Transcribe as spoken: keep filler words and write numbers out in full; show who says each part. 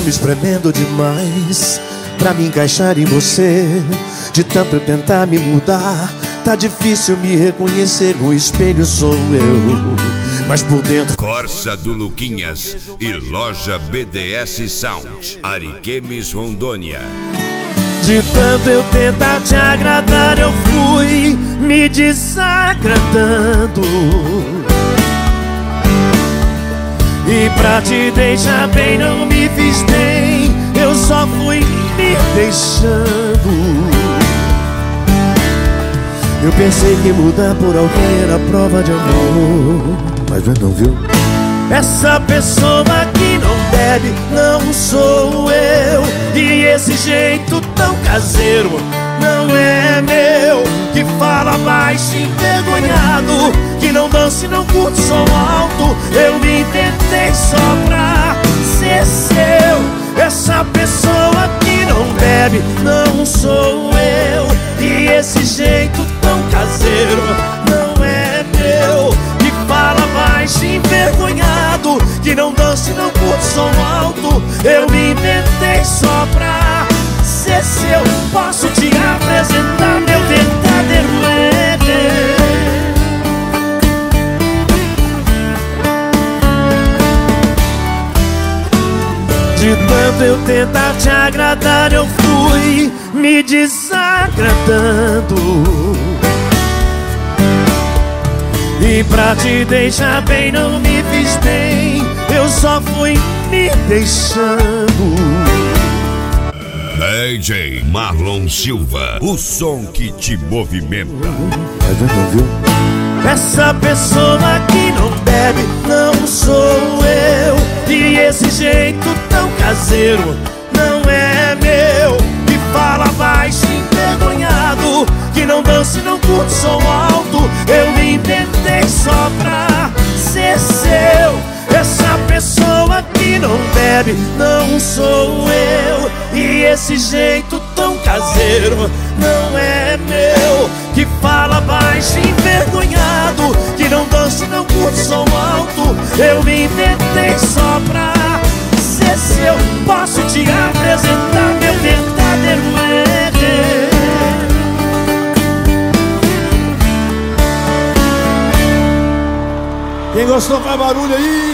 Speaker 1: me espremendo demais pra me encaixar em você. De tanto eu tentar me mudar, tá difícil me reconhecer. No espelho sou eu, mas por dentro...
Speaker 2: Corsa do Luquinhas e Loja B D S Sound, Ariquemes, Rondônia.
Speaker 1: De tanto eu tentar te agradar, eu fui me desagradando. E pra te deixar bem não me fiz bem, eu só fui me deixando. Eu pensei que mudar por alguém era prova de amor, mas não, viu? Essa pessoa que não bebe não sou eu. E esse jeito tão caseiro não é meu. Que fala baixo envergonhado, que não dança e não curte som alto. Eu me inventei só pra ser seu. Essa pessoa que não bebe não sou eu. E esse jeito tão caseiro não é meu. Que fala baixo envergonhado, que não dança e não curte som alto. Eu me inventei só pra ser seu. Posso te apresentar meu verdadeiro eu. De tanto eu tentar te agradar, eu fui me desagradando. E pra te deixar bem não me fiz bem, eu só fui me deixando.
Speaker 2: D J Marlon Silva, o som que te movimenta.
Speaker 1: Essa pessoa que não bebe não sou eu. E esse jeito tão caseiro não é meu. Que fala baixo envergonhado, que não dança e não curte som alto. Eu me inventei só pra ser seu. Essa pessoa que não bebe não sou eu. E esse jeito tão caseiro não é meu. Que fala baixo envergonhado, que não dança e não curte som alto. Eu me inventei só pra ser seu. Posso te apresentar meu verdadeiro eu.
Speaker 3: Quem gostou faz barulho aí.